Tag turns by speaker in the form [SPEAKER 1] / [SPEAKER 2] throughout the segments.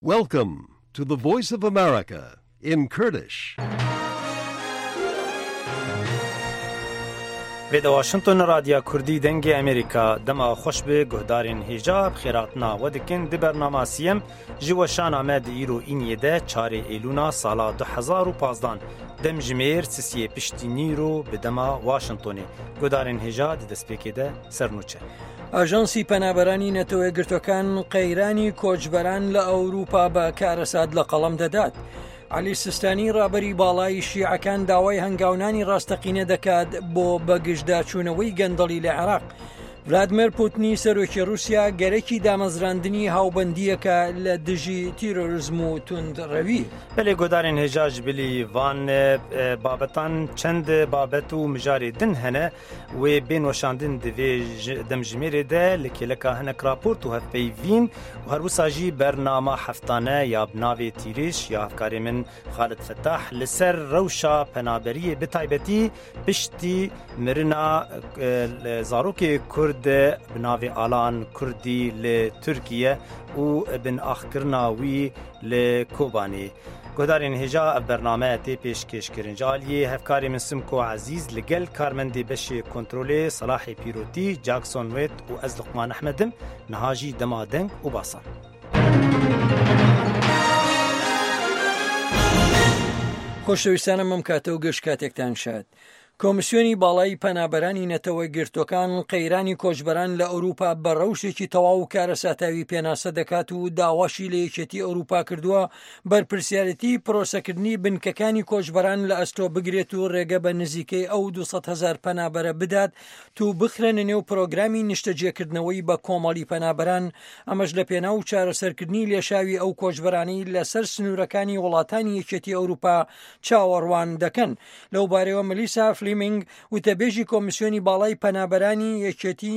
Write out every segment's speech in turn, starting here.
[SPEAKER 1] Welcome to the Voice of America in Kurdish.
[SPEAKER 2] به واشنگتن رادیو کردی دنگ امریکا دما خوش به گهدارین هجاب خیراتنا ودکن دی برنامه سیم جوشان آمد ایرو این یده 4 ایلونا سالا 2015 دم جمیر سیسی پشتینی رو به دما واشنگتنی گهدارین هجاب دستپیکی ده سرنوچه
[SPEAKER 3] ئاژانسی پەنابەرانی نەتەوەی گرتوەکان قەیرانی کۆچبەران لە ئەوروپا بە کارەسات لە قەڵەم دەدات. عەلی سیستانی ڕابەری باڵای شیعەکان داوای هەنگاونانی ڕاستەقینە دەکات بۆ بەگشتداچوونەوەی گەندەڵی لە عێراق. ڤلادیمیر پوتینی سەرۆکی رووسیا گەرەکی دامەزراندنی هاوبەندیەکە لە دژی تیرۆریزم و توندڕەوی.
[SPEAKER 2] بەڵێ گۆدارین هێژاژ بلی وان بابەتان چەند بابەت و مژاری دن هەنە وێ بێن وەشاندن divê demjimêrê de li kêleka hinek raport û hevpeyvîn û her wisa jî bernama heftane ya bi navê tîrîş ya hevkarê min Xalid Fettah li ser rewşa penaberiyê bi taybetî piştî mirina zarokê Kurd bi navê Alan Kurdî li Tirkiye û bin axkirina wî li Kobanê. گهدارین هجا اف برنامه تی پیشکش کرن جالیه هفکاری من سمکو عزیز لگل کارمندی بشی کنترول صلاح پیروتی جاکسون ویت و از لقمان احمدم نهاجی دمادنگ و باسان
[SPEAKER 3] خۆشەویستانم ئەم کاتە و گەشت کاتێکتان شاد. کۆمسیۆنی باڵایی پەنابەرانی نەتەوەی گرتوەکان قەیرانی کۆچبەران لە ئەوروپا بە ڕەوشێکی تەواو و کارەساتاوی پێناسە دەکات و داواشی لە یەکێتی ئەوروپا کردووە بەرپرسیارەتی پرۆسەکردنی بنکەکانی کۆچبەران لە ئەستۆ بگرێت و ڕێگە بە نزیکەی ئەو 200,000 پەنابەرە بدات تو بخرێنە نێو پرۆگرامی نیشتەجێکردنەوەی بە کۆمەڵی پەنابەران ئەمەش لە پێناو چارەسەرکردنی لێشاوی ئەو کۆچبەرانەی لەسەر سنوورەکانی وڵاتانی یەکێتی ئەوروپا چاوەڕوان دەکەن. لەو بارەوە مەلیسا فلیمنگ وتەبێژی کۆمسیۆنی باڵای پەنابەرانی یەکێتی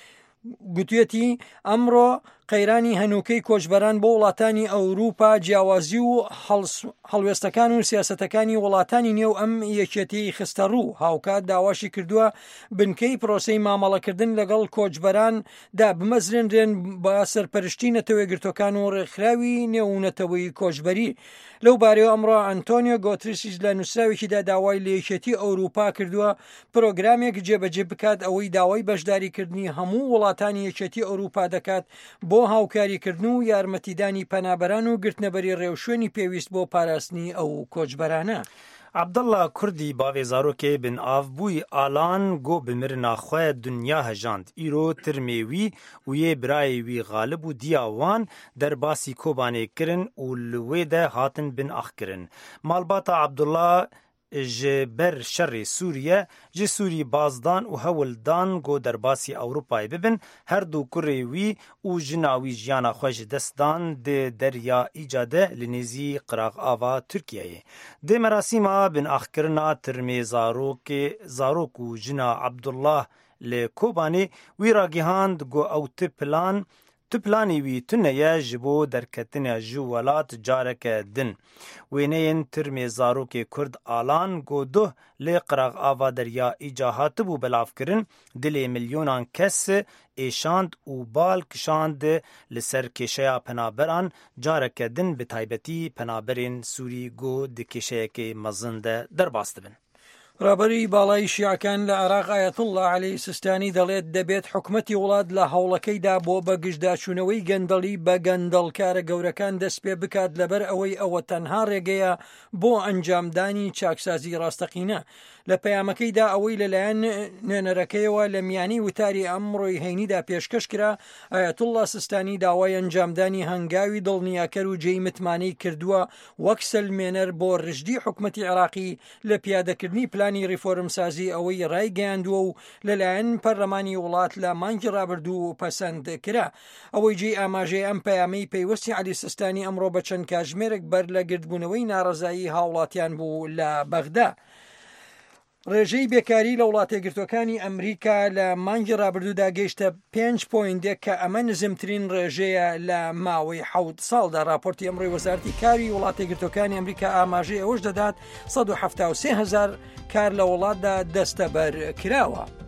[SPEAKER 3] گوتوێتی ئەمڕۆ قەیرانی هەنووکەی کۆچبەران بۆ وڵاتانی ئەوروپا جیاوازی و هەڵوێستەکان و سیاسەتەکانی وڵاتانی نێو ئەم یەکێتی خستە ڕوو. هاوکات داواشی کردووە بنکەی پرۆسەی مامەڵەکردن لەگەڵ کۆچبەران دا بمەزرێنرێن بە سەرپەرشتی نەتەوەی گرتوەکان و ڕێکخراوی نێونەتەوەی کۆچبەری. لەو بارەوە ئەمڕۆ ئەنتۆنیۆ گۆتریسیش لە نووسراوێکیدا داوای لە یەکێتی ئەوروپا کردووە پرۆگرامێک جێبەجێ بکات ئەوەی داوای بەشداریکردنی هەموو وڵاتانی یەکێتی ئەوروپا دەکات بۆ هاوکاریکردن و یارمەتیدانی پەنابەران و گرتنەبەری ڕێوشوێنی پێویست بۆ پاراستنی ئەو کۆچبەرانە.
[SPEAKER 2] عبدالله کردی باوی زاروکê bin avbûyî Alan got bi mirina xwe dunya hejand. Îro tirmêwî û yê birayê wî Xalib û diya wan derbasî Kobanê kirin û li wê de hatin bin axkirin. Malbata Abdullah ji ber şerê Sûriye ji Sûrî bazdan û hewildan got derbasî Ewropayê bibin her du kurê wî û jina wî jiyana xwe ji dest dan di derya îcade li nêzî qiraqava Tirkiyeyê. Dê merasîma bin axkirina tirmê zarok û jina Abdullah li Kobanê wî ragihand got ew Tu planê wî tuneye ji bo derketinê ji welat careke din. Wêneyên tirmê zarokê Kurd Alan got duh lê qiraqava derya îca hatibû belavkirin dilê milyonan kes êşand û bal kişand li ser kêşeya penaberan careke din bi taybetî penaberên Sûrî got di kêşeyekê mezin de derbas dibin.
[SPEAKER 3] ڕابەری باڵای شیعەکان لە عێراق ئایەتوڵڵا عەلەیهی سیستانی دەڵێت دەبێت حکومەتی وڵات لە هەوڵەکەیدا بۆ بەگشتداچوونەوەی گەندەڵی بە گەندەڵکارە گەورەکان دەست پێ بکات لەبەر ئەوەی ئەوە تەنها ڕێگەیە بۆ ئەنجامدانی چاکسازی ڕاستەقینە. لە پەیامەکەیدا ئەوەی لەلایەن نوێنەرەکەیەوە لە میانی وتاری ئەمڕۆی هەینیدا پێشکەش کرا ئایەتوڵڵا سیستانی داوای ئەنجامدانی هەنگاوی دڵنیاکەر و جێی متمانەی کردووە وەک سەلمێنەر بۆ ڕژدی حکومەتی عێراقی لە پیادەکردنی پلانی ریفۆرمسازی ئەوەی ڕایگەیاندووە و لەلایەن پەرلەمانی وڵات لە مانگی ڕابردوو پەسەند کرا. ئەوەی جێی ئاماژەی ئەم پەیامەی پەیوەستی عەلی سیستانی ئەمڕۆ بە چەند کاتژمێرێک بەر لە گرتبوونەوەی ناڕەزایی هاوڵاتیان بوو لە بەغدا. ڕێژەی بێکاری لە وڵاتە گرتوەکانی ئەمریکا لە مانگی ڕابردوودا گەیشتە 5.1 کە ئەمە نزمترین ڕێژەیە لە ماوەی 7 ساڵدا. راپۆرتی ئەمڕۆی وەزارەتی کاری وڵاتە گرتوەکانی ئەمریکا ئاماژەی ئەوەش دەدات 173,000 کار لە وڵاتدا دەستەبەر کراوە.